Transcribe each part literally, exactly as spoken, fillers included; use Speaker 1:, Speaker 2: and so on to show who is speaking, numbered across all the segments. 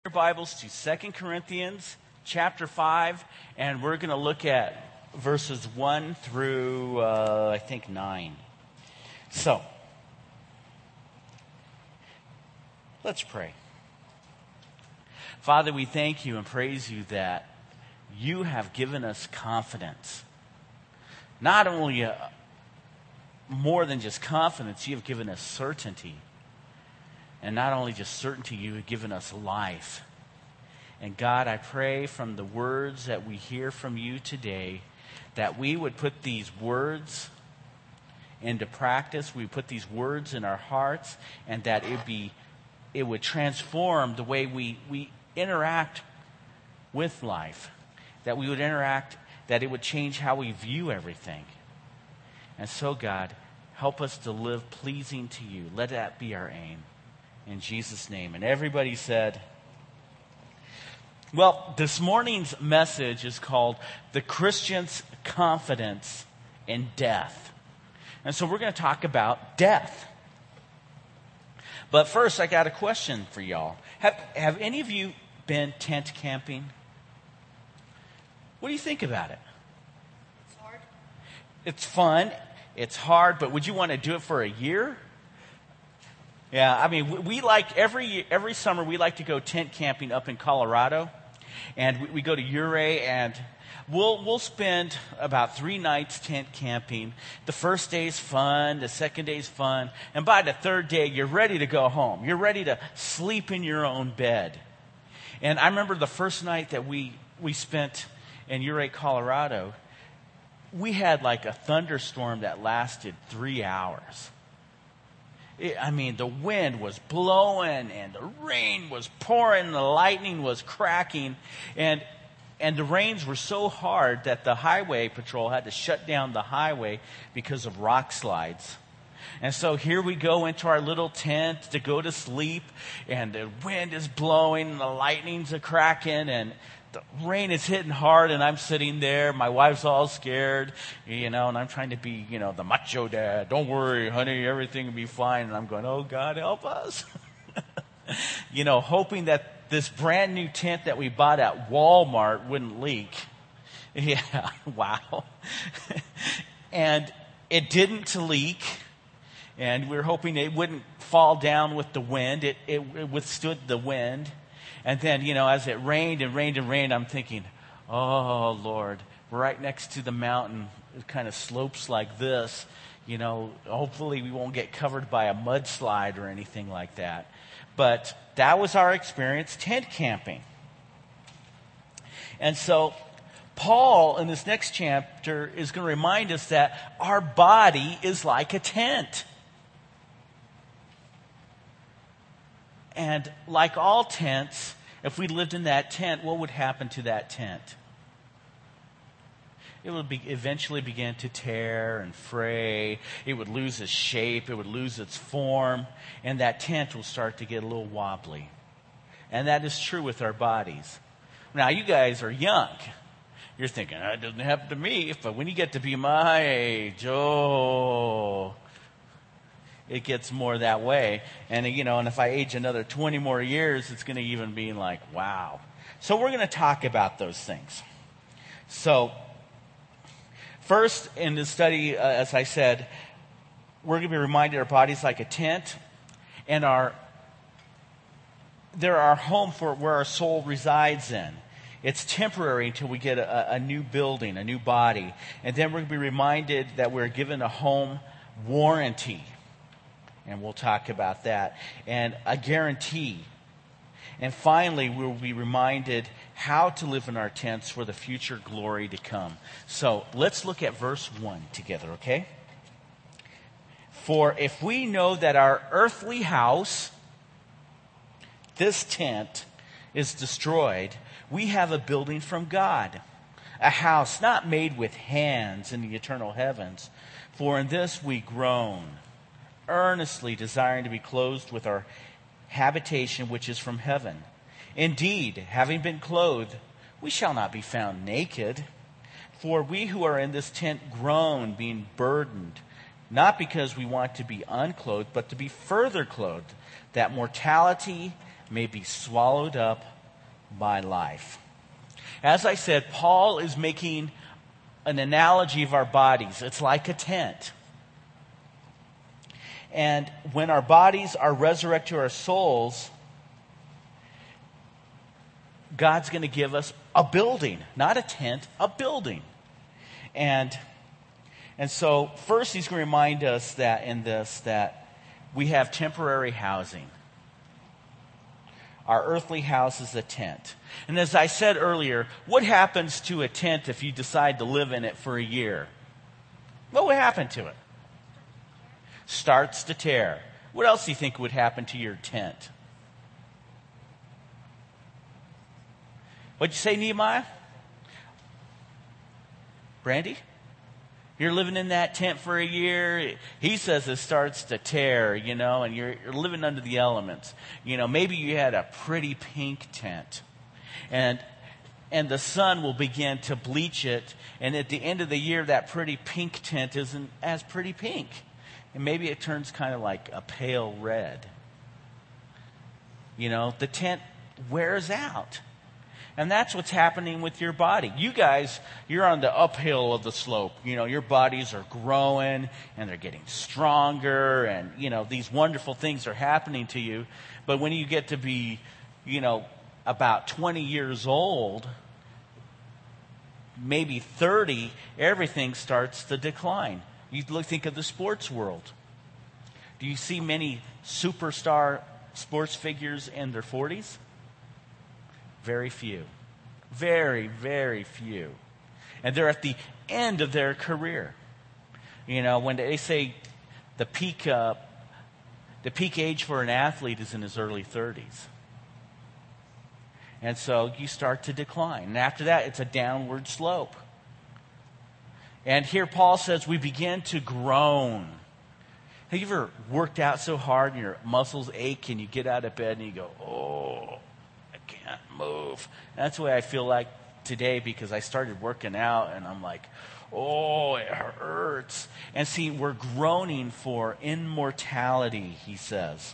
Speaker 1: Bibles to Second Corinthians chapter five, and we're going to look at verses one through, uh, I think, nine. So, let's pray. Father, we thank you and praise you that you have given us confidence. Not only uh, more than just confidence, you have given us certainty. And not only just certainty, you have given us life. And God, I pray from the words that we hear from you today, that we would put these words into practice. We put these words in our hearts, and that it be, it would transform the way we, we interact with life. That we would interact, that it would change how we view everything. And so, God, help us to live pleasing to you. Let that be our aim. In Jesus' name. And everybody said, well, this morning's message is called The Christian's Confidence in Death. And so we're going to talk about death. But first, I got a question for y'all. Have, have any of you been tent camping? What do you think about it?
Speaker 2: It's hard.
Speaker 1: It's fun. It's hard, but would you want to do it for a year? Yeah, I mean, we, we like every every summer we like to go tent camping up in Colorado, and we, we go to Ouray, and we'll we'll spend about three nights tent camping. The first day's fun, the second day's fun, and by the third day you're ready to go home. You're ready to sleep in your own bed. And I remember the first night that we we spent in Ouray, Colorado, we had like a thunderstorm that lasted three hours. I mean, the wind was blowing and the rain was pouring, the lightning was cracking, and and the rains were so hard that the highway patrol had to shut down the highway because of rock slides. And so here we go into our little tent to go to sleep, and the wind is blowing and the lightning's a cracking, and the rain is hitting hard, and I'm sitting there. My wife's all scared, you know, and I'm trying to be, you know, the macho dad. Don't worry, honey, everything will be fine. And I'm going, oh, God, help us. You know, hoping that this brand new tent that we bought at Walmart wouldn't leak. Yeah, wow. And it didn't leak, and we were hoping it wouldn't fall down with the wind. It, it, it withstood the wind. And then, you know, as it rained and rained and rained, I'm thinking, oh, Lord, we're right next to the mountain. It kind of slopes like this. You know, hopefully we won't get covered by a mudslide or anything like that. But that was our experience tent camping. And so Paul, in this next chapter, is going to remind us that our body is like a tent. And like all tents, if we lived in that tent, what would happen to that tent? It would be, eventually begin to tear and fray. It would lose its shape. It would lose its form. And that tent will start to get a little wobbly. And that is true with our bodies. Now, you guys are young. You're thinking, that doesn't happen to me. But when you get to be my age, oh, it gets more that way. And, you know, and if I age another twenty more years, it's going to even be like, wow. So we're going to talk about those things. So first in the study, uh, as I said, we're going to be reminded our body's like a tent, and our they're our home for where our soul resides in. It's temporary until we get a, a new building, a new body. And then we're going to be reminded that we're given a home warranty. And we'll talk about that. And a guarantee. And finally, we'll be reminded how to live in our tents for the future glory to come. So let's look at verse one together, okay? For if we know that our earthly house, this tent, is destroyed, we have a building from God, a house not made with hands in the eternal heavens. For in this we groan, earnestly desiring to be clothed with our habitation which is from heaven. Indeed, having been clothed, we shall not be found naked. For we who are in this tent groan, being burdened, not because we want to be unclothed, but to be further clothed, that mortality may be swallowed up by life. As I said, Paul is making an analogy of our bodies. It's like a tent. And when our bodies are resurrected to our souls, God's going to give us a building, not a tent, a building. And and so first he's going to remind us that in this that we have temporary housing. Our earthly house is a tent. And as I said earlier, what happens to a tent if you decide to live in it for a year? What would happen to it? Starts to tear. What else do you think would happen to your tent? What'd you say, Nehemiah? Brandy? You're living in that tent for a year. He says it starts to tear, you know, and you're, you're living under the elements. You know, maybe you had a pretty pink tent. And and the sun will begin to bleach it. And at the end of the year, that pretty pink tent isn't as pretty pink. And maybe it turns kind of like a pale red. You know, the tent wears out. And that's what's happening with your body. You guys, you're on the uphill of the slope. You know, your bodies are growing and they're getting stronger and, you know, these wonderful things are happening to you. But when you get to be, you know, about twenty years old, maybe thirty, everything starts to decline. You look, think of the sports world. Do you see many superstar sports figures in their forties? Very few. Very, very few. And they're at the end of their career. You know, when they say the peak, uh, the peak age for an athlete is in his early thirties. And so you start to decline. And after that, it's a downward slope. And here Paul says we begin to groan. Have you ever worked out so hard and your muscles ache and you get out of bed and you go, oh, can't move. That's the way I feel like today because I started working out and I'm like, oh, it hurts. And see, we're groaning for immortality, he says.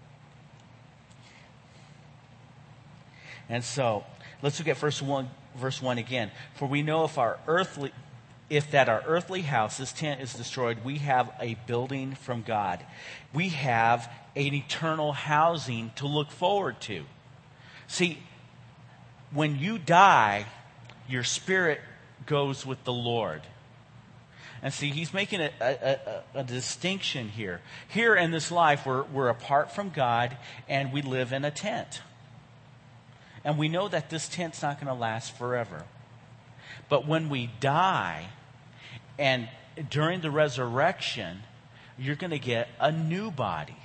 Speaker 1: And so, let's look at verse one, verse one again. For we know if our earthly, if that our earthly house, this tent is destroyed, we have a building from God. We have an eternal housing to look forward to. See, when you die, your spirit goes with the Lord. And see, he's making a, a, a, a distinction here. Here in this life, we're, we're apart from God, and we live in a tent. And we know that this tent's not going to last forever. But when we die, and during the resurrection, you're going to get a new body.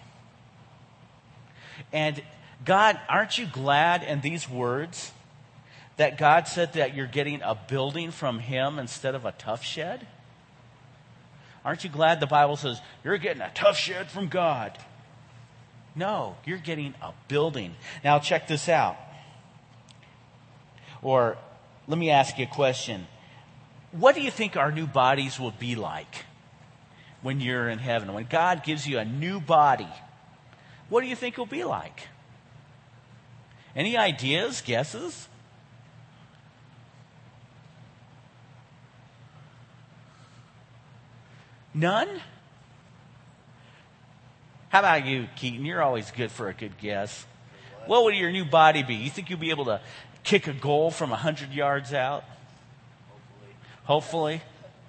Speaker 1: And God, aren't you glad in these words that God said that you're getting a building from Him instead of a tough shed? Aren't you glad the Bible says you're getting a tough shed from God? No, you're getting a building. Now check this out. Or let me ask you a question. What do you think our new bodies will be like when you're in heaven? When God gives you a new body, what do you think it will be like? Any ideas, guesses? None? How about you, Keaton? You're always good for a good guess. What would your new body be? You think you'll be able to kick a goal from one hundred yards out? Hopefully. Hopefully.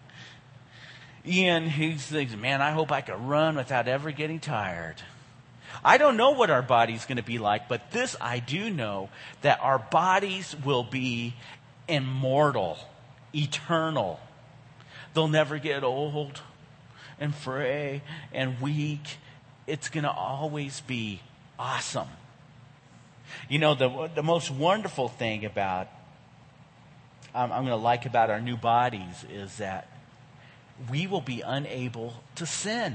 Speaker 1: Ian, he thinks, man, I hope I can run without ever getting tired. I don't know what our body's going to be like, but this I do know, that our bodies will be immortal, eternal. They'll never get old and fray and weak. It's going to always be awesome. You know, the the most wonderful thing about, um, I'm going to like about our new bodies is that we will be unable to sin.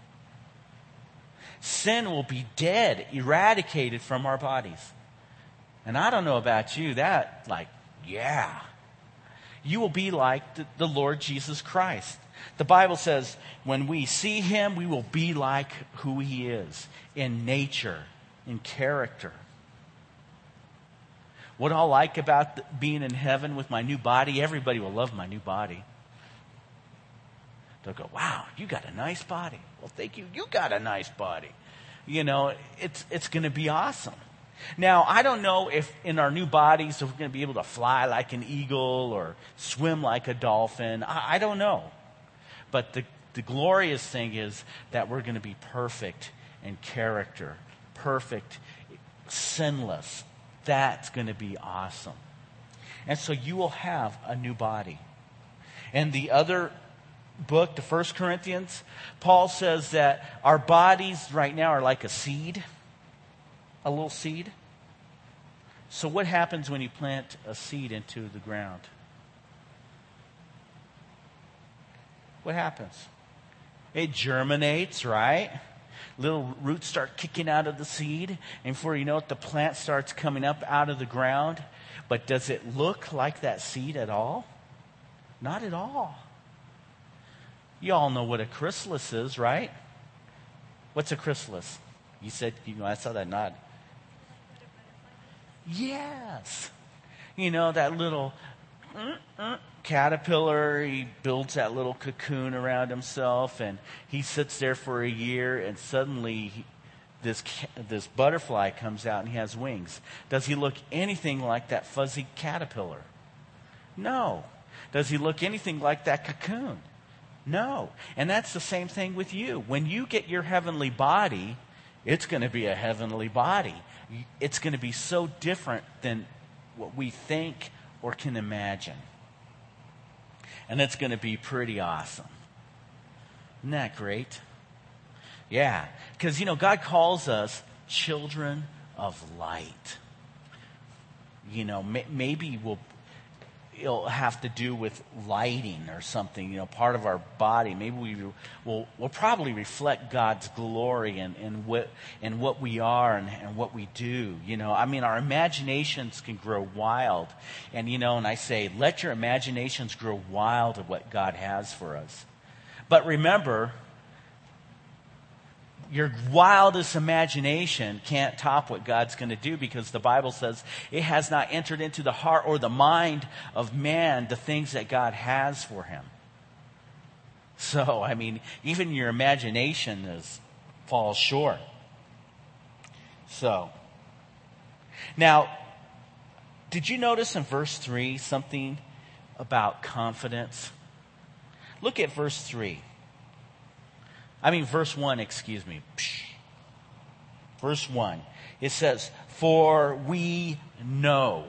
Speaker 1: Sin will be dead, eradicated from our bodies. And I don't know about you, that, like, yeah. You will be like the, the Lord Jesus Christ. The Bible says when we see Him, we will be like who He is in nature, in character. What I'll like about the, being in heaven with my new body, everybody will love my new body. They'll go, wow, you got a nice body. Well, thank you. You got a nice body. You know, it's it's going to be awesome. Now, I don't know if in our new bodies, if we're going to be able to fly like an eagle or swim like a dolphin. I, I don't know. But the, the glorious thing is that we're going to be perfect in character, perfect, sinless. That's going to be awesome. And so you will have a new body. And the other book, the First Corinthians, Paul says that our bodies right now are like a seed, a little seed. So what happens when you plant a seed into the ground? What happens? It germinates, right? Little roots start kicking out of the seed, and before you know it, the plant starts coming up out of the ground. But does it look like that seed at all? Not at all. You all know what a chrysalis is, right? What's a chrysalis? You said, you know, I saw that nod. Yes. You know, that little uh, uh, caterpillar, he builds that little cocoon around himself, and he sits there for a year, and suddenly he, this this butterfly comes out and he has wings. Does he look anything like that fuzzy caterpillar? No. Does he look anything like that cocoon? No. And that's the same thing with you. When you get your heavenly body, it's going to be a heavenly body. It's going to be so different than what we think or can imagine. And it's going to be pretty awesome. Isn't that great? Yeah. Because, you know, God calls us children of light. You know, may, maybe we'll... it'll have to do with lighting or something, you know, part of our body. Maybe we will will probably reflect God's glory and, and what and what we are and, and what we do. You know, I mean, our imaginations can grow wild. And, you know, and I say, let your imaginations grow wild of what God has for us. But remember, your wildest imagination can't top what God's going to do, because the Bible says it has not entered into the heart or the mind of man the things that God has for him. So, I mean, even your imagination is falls short. So, now, did you notice in verse three something about confidence? Look at verse three. I mean, verse one, excuse me. Psh. Verse one. It says, for we know.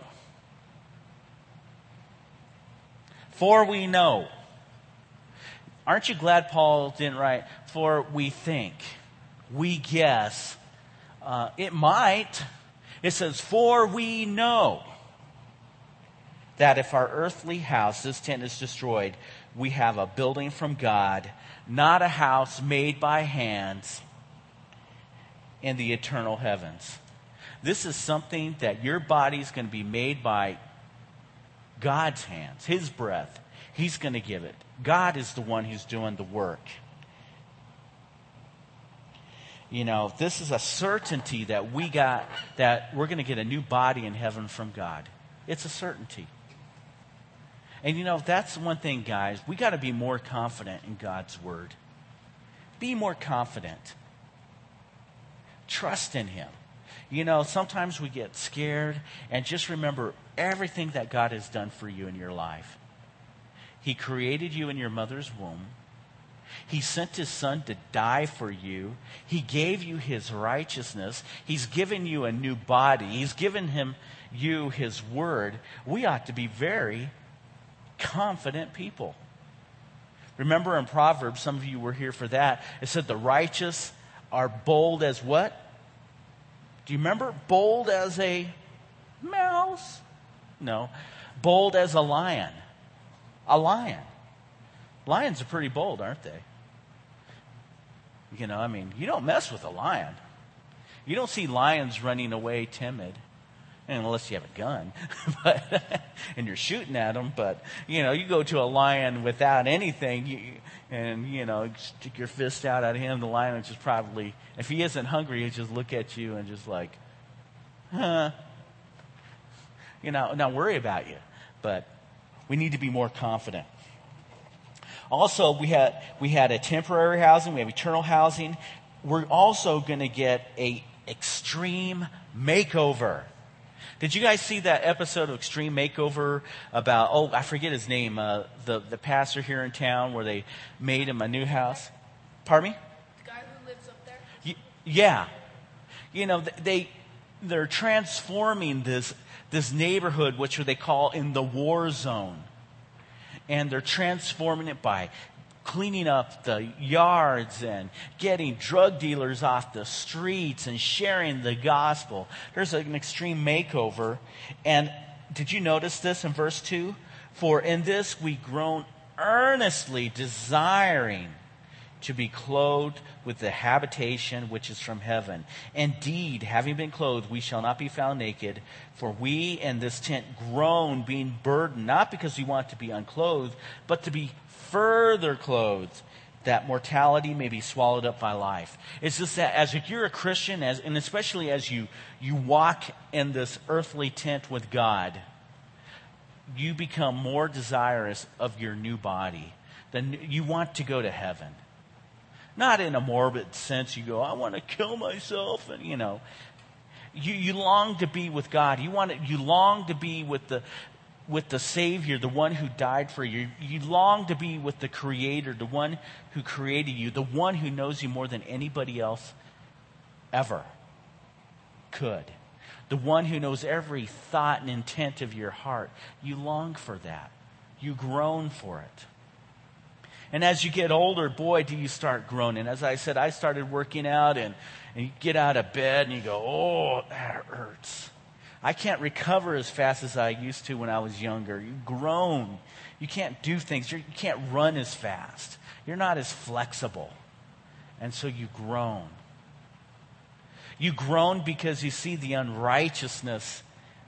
Speaker 1: For we know. Aren't you glad Paul didn't write, for we think, we guess, uh, it might. It says, for we know that if our earthly house, this tent, is destroyed, we have a building from God, not a house made by hands, in the eternal heavens. This is something that your body is going to be made by God's hands, His breath. He's going to give it. God is the one who's doing the work. You know, this is a certainty that we got, that we're going to get a new body in heaven from God. It's a certainty. And you know, that's one thing, guys. We got to be more confident in God's word. Be more confident. Trust in Him. You know, sometimes we get scared, and just remember everything that God has done for you in your life. He created you in your mother's womb. He sent His Son to die for you. He gave you His righteousness. He's given you a new body. He's given him you His word. We ought to be very confident people. Remember in Proverbs, some of you were here for that, it said the righteous are bold as what? Do you remember? Bold as a mouse? No. Bold as a lion. A lion. Lions are pretty bold, aren't they? You know, I mean, you don't mess with a lion. You don't see lions running away timid. Unless you have a gun, but, and you're shooting at them. But, you know, you go to a lion without anything, you, and, you know, stick your fist out at him, the lion will just probably, if he isn't hungry, he'll just look at you and just like, huh. you know, not worry about you. But we need to be more confident. Also, we had we had a temporary housing. We have eternal housing. We're also going to get a extreme makeover. Did you guys see that episode of Extreme Makeover about, oh, I forget his name, uh, the, the pastor here in town where they made him a new house? Pardon me?
Speaker 2: The guy who lives up there?
Speaker 1: Y- yeah. You know, they, they're transforming this, this neighborhood, which they call in the war zone. And they're transforming it by cleaning up the yards and getting drug dealers off the streets and sharing the gospel. There's an extreme makeover. And did you notice this in verse two? For in this we groan earnestly, desiring to be clothed with the habitation which is from heaven. Indeed, having been clothed, we shall not be found naked. For we in this tent groan, being burdened, not because we want to be unclothed, but to be further clothed, that mortality may be swallowed up by life. It's just that as if you're a Christian, as, and especially as you, you walk in this earthly tent with God, you become more desirous of your new body. Then you want to go to heaven. Not in a morbid sense, you go, I want to kill myself, and you know. You, you long to be with God. You want to, you long to be with the with the Savior, the one who died for you. You long to be with the Creator, the one who created you, the one who knows you more than anybody else ever could. The one who knows every thought and intent of your heart. You long for that. You groan for it. And as you get older, boy, do you start groaning. As I said, I started working out, and, and you get out of bed and you go, oh, that hurts. I can't recover as fast as I used to when I was younger. You groan. You can't do things. You're, you can't run as fast. You're not as flexible. And so you groan. You groan because you see the unrighteousness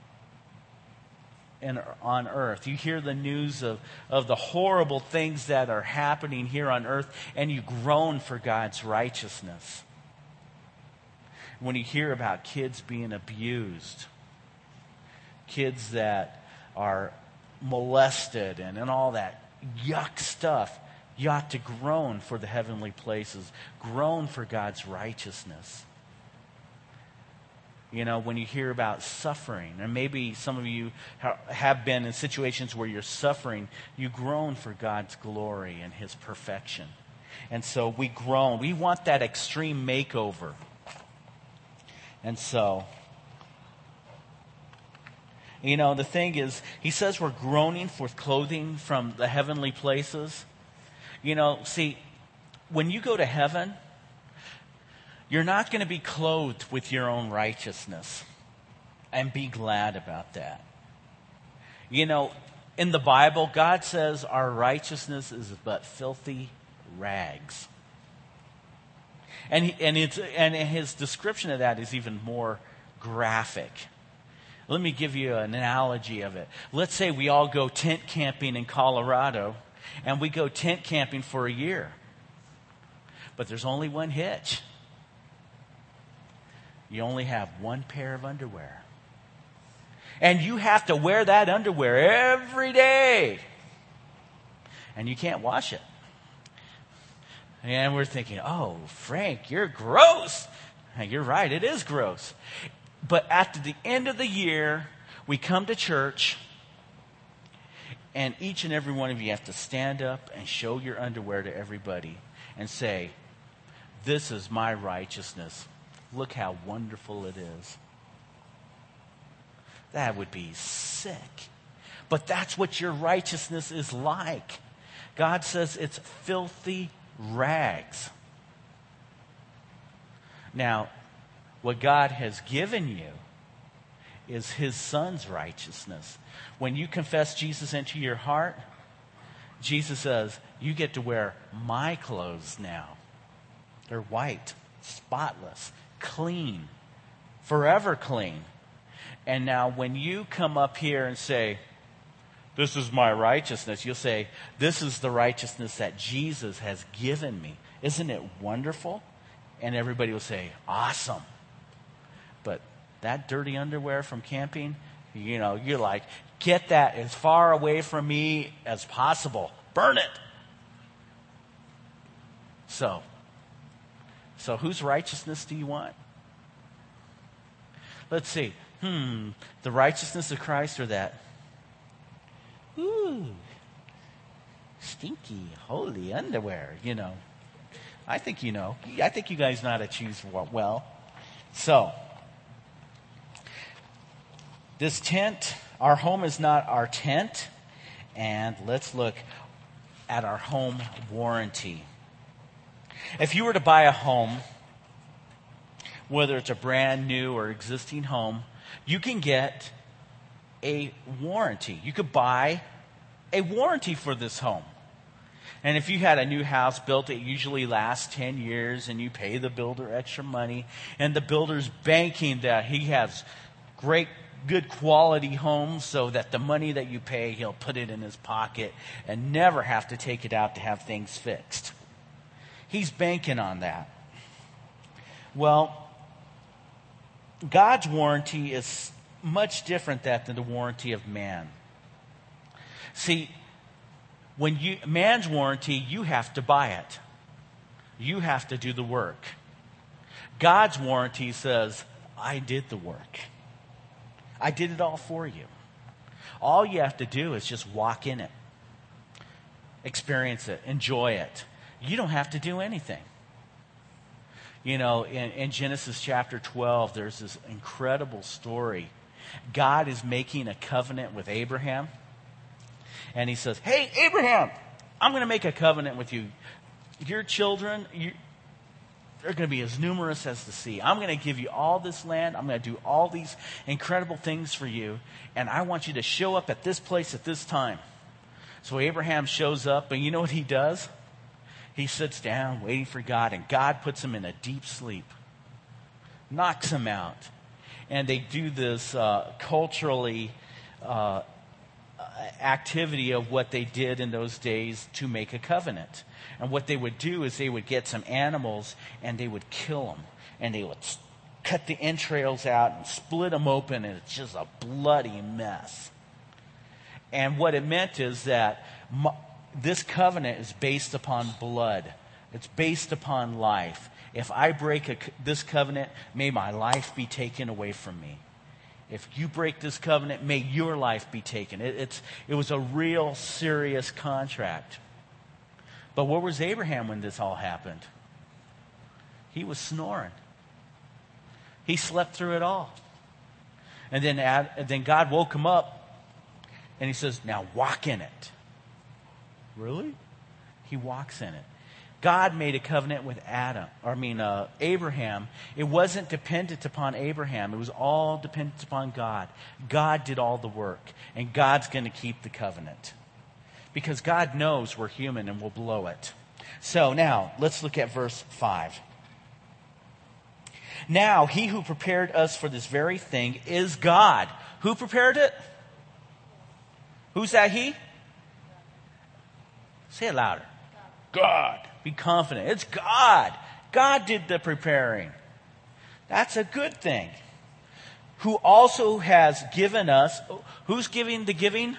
Speaker 1: in, on earth. You hear the news of, of the horrible things that are happening here on earth, and you groan for God's righteousness. When you hear about kids being abused, kids that are molested and, and all that yuck stuff, you ought to groan for the heavenly places. Groan for God's righteousness. You know, when you hear about suffering, and maybe some of you ha- have been in situations where you're suffering, you groan for God's glory and His perfection. And so we groan. We want that extreme makeover. And so, you know, the thing is, he says we're groaning for clothing from the heavenly places. You know, see, when you go to heaven, you're not going to be clothed with your own righteousness. And be glad about that. You know, in the Bible, God says our righteousness is but filthy rags. And he, and it's and his description of that is even more graphic. Let me give you an analogy of it. Let's say we all go tent camping in Colorado, and we go tent camping for a year. But there's only one hitch. You only have one pair of underwear. And you have to wear that underwear every day. And you can't wash it. And we're thinking, oh, Frank, you're gross. And you're right, it is gross. But at the end of the year, we come to church, and each and every one of you have to stand up and show your underwear to everybody and say, this is my righteousness. Look how wonderful it is. That would be sick. But that's what your righteousness is like. God says it's filthy rags. Now, what God has given you is His Son's righteousness. When you confess Jesus into your heart, Jesus says, you get to wear my clothes now. They're white, spotless, clean, forever clean. And now when you come up here and say, this is my righteousness, you'll say, this is the righteousness that Jesus has given me. Isn't it wonderful? And everybody will say, awesome. But that dirty underwear from camping, You know, you're like, get that as far away from me as possible. Burn it. So, so whose righteousness do you want? Let's see. Hmm, the righteousness of Christ or that? Ooh, stinky, holy underwear, you know. I think you know. I think you guys know how to choose well. So, this tent, our home is not our tent. And let's look at our home warranty. If you were to buy a home, whether it's a brand new or existing home, you can get a warranty. You could buy a warranty for this home. And if you had a new house built, it usually lasts ten years, and you pay the builder extra money, and the builder's banking that he has great, good quality homes so that the money that you pay, he'll put it in his pocket and never have to take it out to have things fixed. He's banking on that. Well, God's warranty is much different than the warranty of man. See, when you man's warranty, you have to buy it. You have to do the work. God's warranty says, I did the work. I did it all for you. All you have to do is just walk in it. Experience it. Enjoy it. You don't have to do anything. You know, in, in Genesis chapter twelve, there's this incredible story. God is making a covenant with Abraham. And he says, hey, Abraham, I'm going to make a covenant with you. Your children, you, they're going to be as numerous as the sea. I'm going to give you all this land. I'm going to do all these incredible things for you. And I want you to show up at this place at this time. So Abraham shows up, and you know what he does? He sits down waiting for God, and God puts him in a deep sleep. Knocks him out. And they do this uh, culturally uh, activity of what they did in those days to make a covenant. And what they would do is they would get some animals and they would kill them. And they would cut the entrails out and split them open, and it's just a bloody mess. And what it meant is that my, this covenant is based upon blood. It's based upon life. If I break a, this covenant, may my life be taken away from me. If you break this covenant, may your life be taken. It, it's, it was a real serious contract. But where was Abraham when this all happened? He was snoring. He slept through it all. And then, and then God woke him up, and he says, now walk in it. Really? He walks in it. God made a covenant with Adam, or I mean uh, Abraham. It wasn't dependent upon Abraham. It was all dependent upon God. God did all the work, and God's going to keep the covenant. Because God knows we're human and we'll blow it. So now, let's look at verse five. Now, he who prepared us for this very thing is God. Who prepared it? Who's that he? Say it louder. God. Be confident. It's God. God did the preparing. That's a good thing. Who also has given us... Who's giving the giving?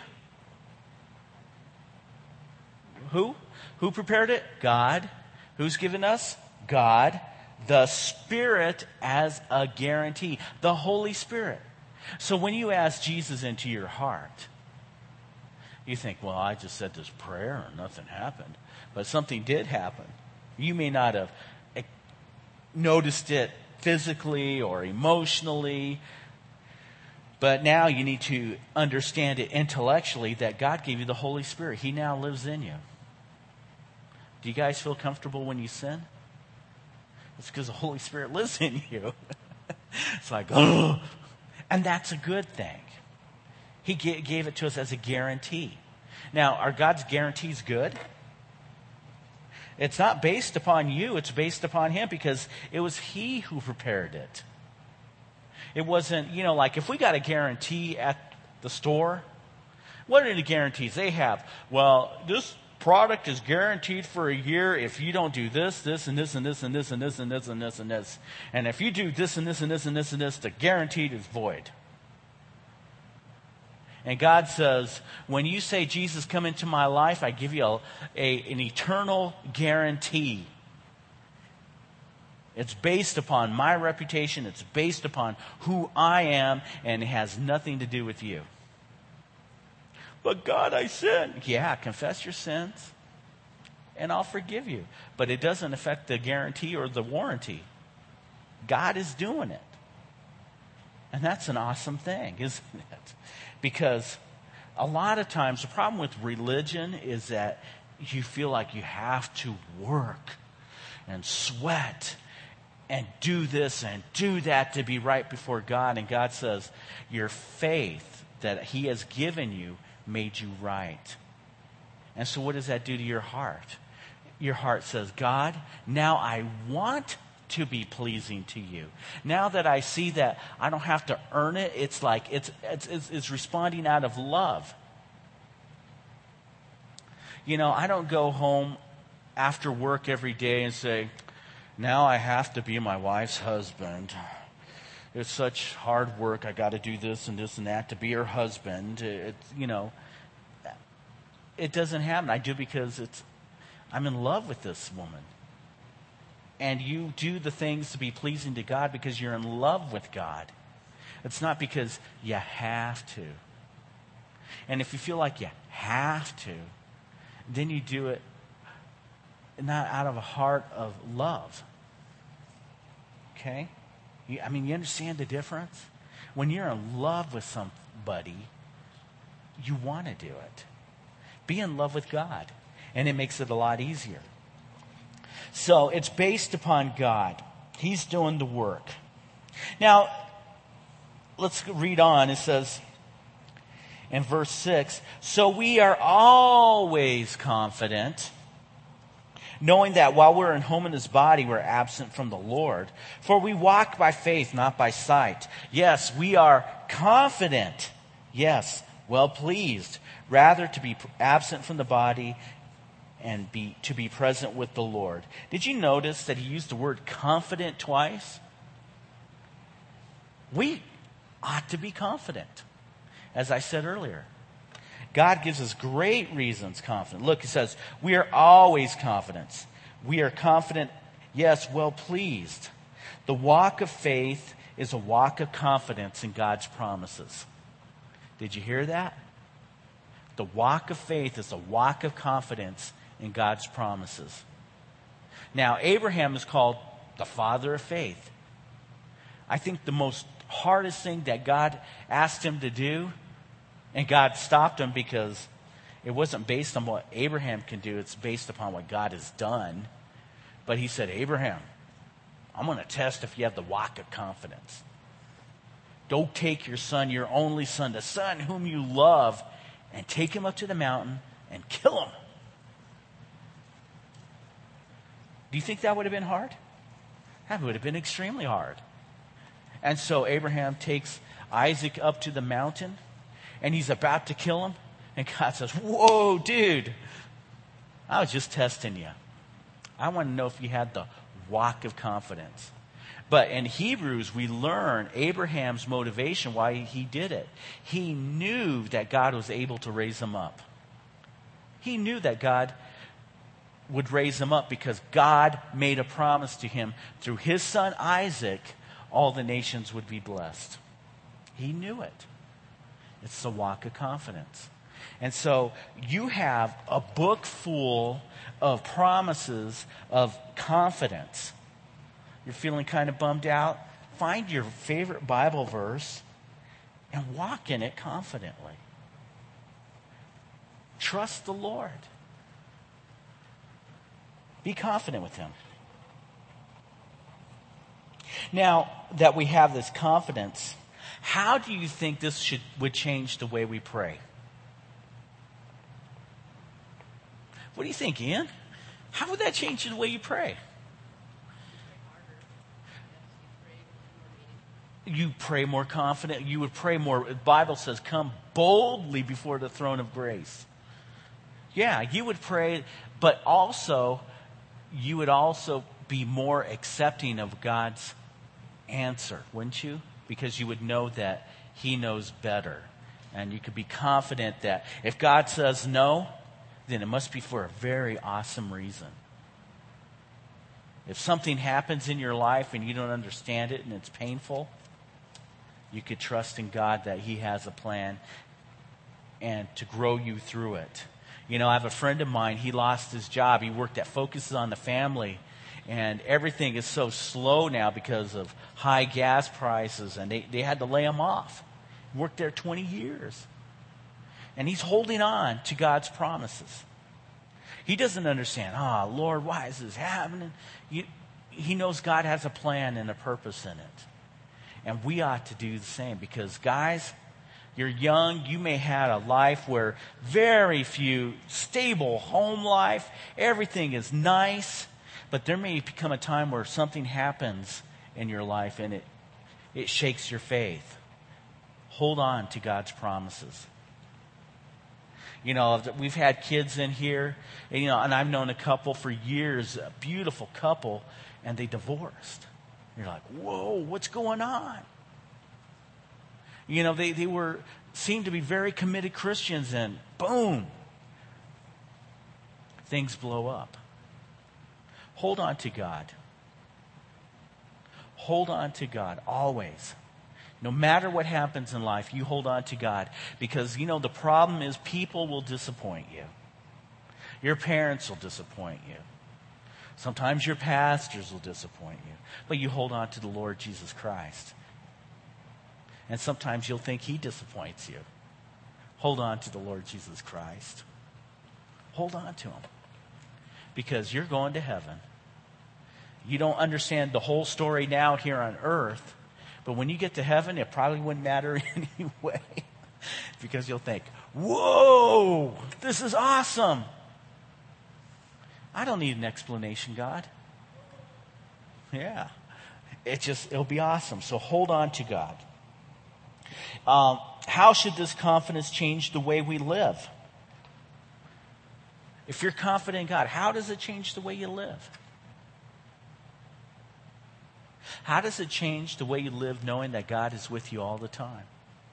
Speaker 1: Who? Who prepared it? God. Who's given us? God. The Spirit as a guarantee. The Holy Spirit. So when you ask Jesus into your heart, you think, well, I just said this prayer and nothing happened. But something did happen. You may not have noticed it physically or emotionally, but now you need to understand it intellectually that God gave you the Holy Spirit. He now lives in you. Do you guys feel comfortable when you sin? It's because the Holy Spirit lives in you. It's like, oh, and that's a good thing. He gave it to us as a guarantee. Now, are God's guarantees good? It's not based upon you. It's based upon Him because it was He who prepared it. It wasn't, you know, like if we got a guarantee at the store, what are the guarantees they have? Well, this product is guaranteed for a year if you don't do this, this, and this, and this, and this, and this, and this, and this, and this. And if you do this, and this, and this, and this, and this, the guaranteed is void. And God says, when you say, Jesus, come into my life, I give you a, a, an eternal guarantee. It's based upon my reputation. It's based upon who I am, and it has nothing to do with you. But God, I sinned. Yeah, confess your sins, and I'll forgive you. But it doesn't affect the guarantee or the warranty. God is doing it. And that's an awesome thing, isn't it? Because a lot of times the problem with religion is that you feel like you have to work and sweat and do this and do that to be right before God. And God says, your faith that He has given you made you right. And so what does that do to your heart? Your heart says, God, now I want to be pleasing to you. Now that I see that I don't have to earn it, it's like it's it's it's, it's responding out of love. You know, I don't go home after work every day and say, now I have to be my wife's husband. It's such hard work. I got to do this and this and that to be her husband. It's, you know, it doesn't happen. I do because it's I'm in love with this woman. And you do the things to be pleasing to God because you're in love with God. It's not because you have to. And if you feel like you have to, then you do it not out of a heart of love. Okay? You, I mean, you understand the difference? When you're in love with somebody, you want to do it. Be in love with God. And it makes it a lot easier. So it's based upon God. He's doing the work. Now, let's read on. It says in verse six, so we are always confident, knowing that while we're in home in this body, we're absent from the Lord. For we walk by faith, not by sight. Yes, we are confident. Yes, well pleased. Rather to be absent from the body and be to be present with the Lord. Did you notice that he used the word confident twice? We ought to be confident. As I said earlier, God gives us great reasons confident. Look, he says, we are always confident. We are confident, yes, well pleased. The walk of faith is a walk of confidence in God's promises. Did you hear that? The walk of faith is a walk of confidence in God's promises. Now, Abraham is called the father of faith. I think the most hardest thing that God asked him to do, and God stopped him because it wasn't based on what Abraham can do, it's based upon what God has done. But he said, Abraham, I'm going to test if you have the walk of confidence. Don't take your son, your only son, the son whom you love, and take him up to the mountain and kill him. Do you think that would have been hard? That would have been extremely hard. And so Abraham takes Isaac up to the mountain, and he's about to kill him. And God says, whoa, dude, I was just testing you. I want to know if you had the walk of confidence. But in Hebrews, we learn Abraham's motivation, why he did it. He knew that God was able to raise him up. He knew that God would raise him up because God made a promise to him through his son Isaac, all the nations would be blessed. He knew it. It's the walk of confidence. And so you have a book full of promises of confidence. You're feeling kind of bummed out? Find your favorite Bible verse and walk in it confidently. Trust the Lord. Be confident with Him. Now that we have this confidence, how do you think this should would change the way we pray? What do you think, Ian? How would that change the way you pray? You pray more confident. You would pray more. The Bible says, come boldly before the throne of grace. Yeah, you would pray, but also, you would also be more accepting of God's answer, wouldn't you? Because you would know that He knows better. And you can be confident that if God says no, then it must be for a very awesome reason. If something happens in your life and you don't understand it and it's painful, you could trust in God that He has a plan and to grow you through it. You know, I have a friend of mine, he lost his job. He worked at Focuses on the Family, and everything is so slow now because of high gas prices, and they, they had to lay him off. He worked there twenty years. And he's holding on to God's promises. He doesn't understand, ah, oh, Lord, why is this happening? You, he knows God has a plan and a purpose in it. And we ought to do the same because, guys, you're young. You may have a life where very few, stable home life. Everything is nice. But there may become a time where something happens in your life and it, it shakes your faith. Hold on to God's promises. You know, we've had kids in here, and, you know, and I've known a couple for years, a beautiful couple, and they divorced. You're like, whoa, what's going on? You know, they, they were seemed to be very committed Christians, and boom, things blow up. Hold on to God. Hold on to God always. No matter what happens in life, you hold on to God. Because, you know, the problem is people will disappoint you. Your parents will disappoint you. Sometimes your pastors will disappoint you. But you hold on to the Lord Jesus Christ. And sometimes you'll think He disappoints you. Hold on to the Lord Jesus Christ. Hold on to Him. Because you're going to heaven. You don't understand the whole story now here on earth. But when you get to heaven, it probably wouldn't matter anyway. Because you'll think, whoa, this is awesome. I don't need an explanation, God. Yeah. It just, it'll be awesome. So hold on to God. Um, how should this confidence change the way we live? If you're confident in God, how does it change the way you live? How does it change the way you live knowing that God is with you all the time?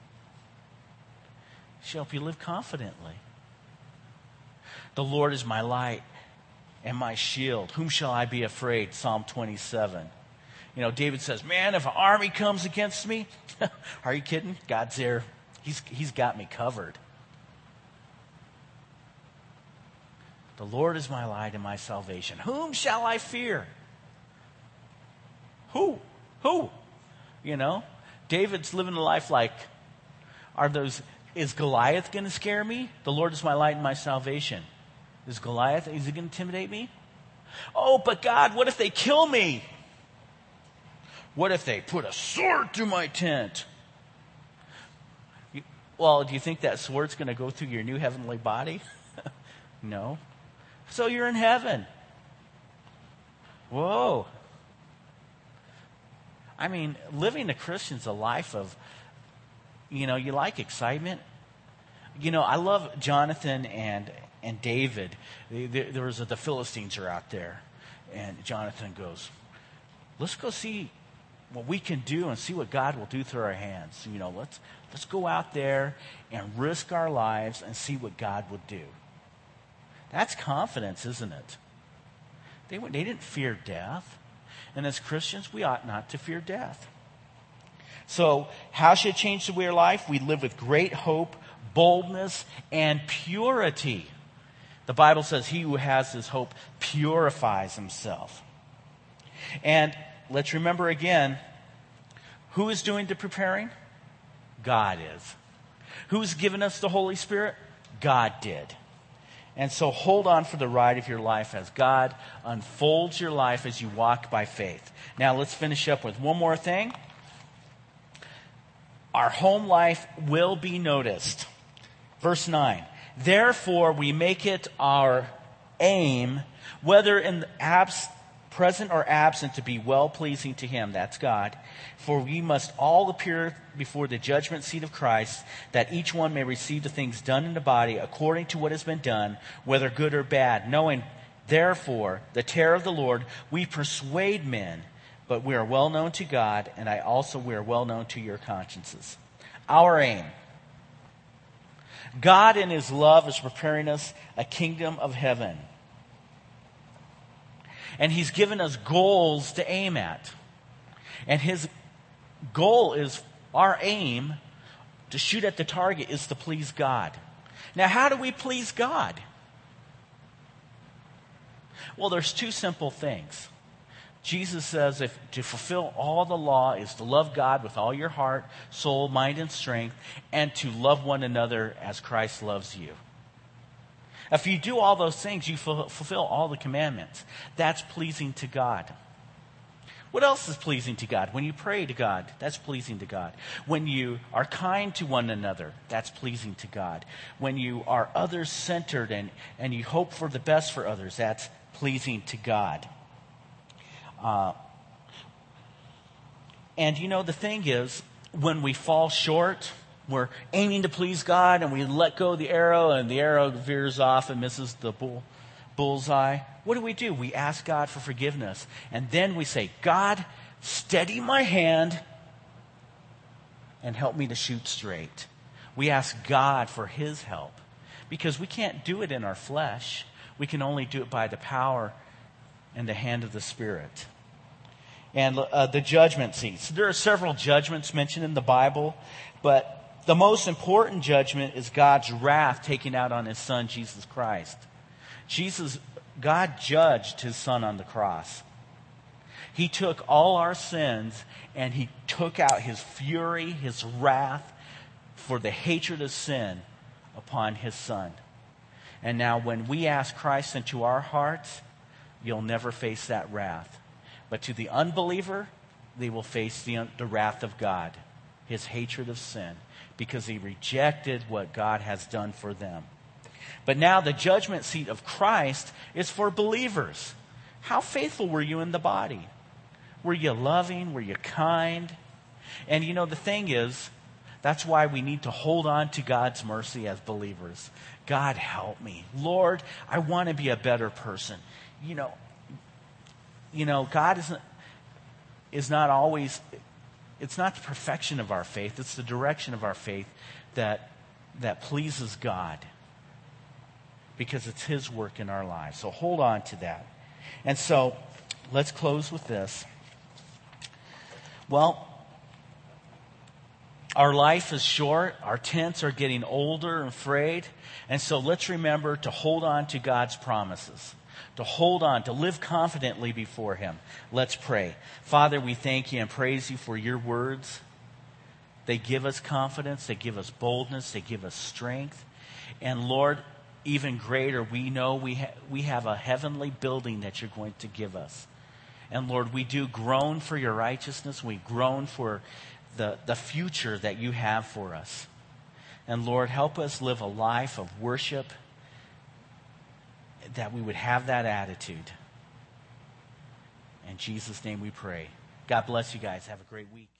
Speaker 1: It should help you live confidently. The Lord is my light and my shield. Whom shall I be afraid? Psalm twenty-seven. You know, David says, man, if an army comes against me, are you kidding? God's there. He's, he's got me covered. The Lord is my light and my salvation. Whom shall I fear? Who? Who? You know, David's living a life like, are those, is Goliath going to scare me? The Lord is my light and my salvation. Is Goliath, is he going to intimidate me? Oh, but God, what if they kill me? What if they put a sword through my tent? You, well, do you think that sword's going to go through your new heavenly body? No. So you're in heaven. Whoa. I mean, living a Christian's a life of, you know, you like excitement. You know, I love Jonathan and and David. There, there was a, the Philistines are out there. And Jonathan goes, let's go see what we can do and see what God will do through our hands. You know, let's let's go out there and risk our lives and see what God will do. That's confidence, isn't it? They, they didn't fear death. And as Christians, we ought not to fear death. So, how should it change the way of life? We live with great hope, boldness, and purity. The Bible says he who has this hope purifies himself. And let's remember again, who is doing the preparing? God is. Who's given us the Holy Spirit? God did. And so hold on for the ride of your life as God unfolds your life as you walk by faith. Now let's finish up with one more thing. Our home life will be noticed. Verse nine. Therefore we make it our aim, whether in the abs- present or absent, to be well-pleasing to Him, that's God. For we must all appear before the judgment seat of Christ, that each one may receive the things done in the body according to what has been done, whether good or bad. Knowing, therefore, the terror of the Lord, we persuade men, but we are well known to God, and I also we are well known to your consciences. Our aim. God in his love is preparing us a kingdom of heaven. And he's given us goals to aim at. And his goal is, our aim to shoot at the target is to please God. Now, how do we please God? Well, there's two simple things. Jesus says if to fulfill all the law is to love God with all your heart, soul, mind, and strength, and to love one another as Christ loves you. If you do all those things, you fulfill all the commandments. That's pleasing to God. What else is pleasing to God? When you pray to God, that's pleasing to God. When you are kind to one another, that's pleasing to God. When you are others-centered and, and you hope for the best for others, that's pleasing to God. Uh, and you know, the thing is, when we fall short, we're aiming to please God and we let go of the arrow and the arrow veers off and misses the bull, bullseye. What do we do? We ask God for forgiveness. And then we say, God, steady my hand and help me to shoot straight. We ask God for his help because we can't do it in our flesh. We can only do it by the power and the hand of the Spirit. And uh, the judgment seats. There are several judgments mentioned in the Bible, but the most important judgment is God's wrath taken out on his Son, Jesus Christ. Jesus, God judged his Son on the cross. He took all our sins and he took out his fury, his wrath for the hatred of sin upon his Son. And now when we ask Christ into our hearts, you'll never face that wrath. But to the unbeliever, they will face the, the wrath of God, his hatred of sin, because he rejected what God has done for them. But now the judgment seat of Christ is for believers. How faithful were you in the body? Were you loving? Were you kind? And you know, the thing is, that's why we need to hold on to God's mercy as believers. God, help me. Lord, I want to be a better person. You know, you know, God isn't, is not always, it's not the perfection of our faith. It's the direction of our faith that, that pleases God. Because it's his work in our lives. So hold on to that. And so, let's close with this. Well, our life is short. Our tents are getting older and frayed. And so let's remember to hold on to God's promises. To hold on, to live confidently before him. Let's pray. Father, we thank you and praise you for your words. They give us confidence. They give us boldness. They give us strength. And Lord, even greater, we know we, ha- we have a heavenly building that you're going to give us. And Lord, we do groan for your righteousness. We groan for the, the future that you have for us. And Lord, help us live a life of worship, that we would have that attitude. In Jesus' name we pray. God bless you guys. Have a great week.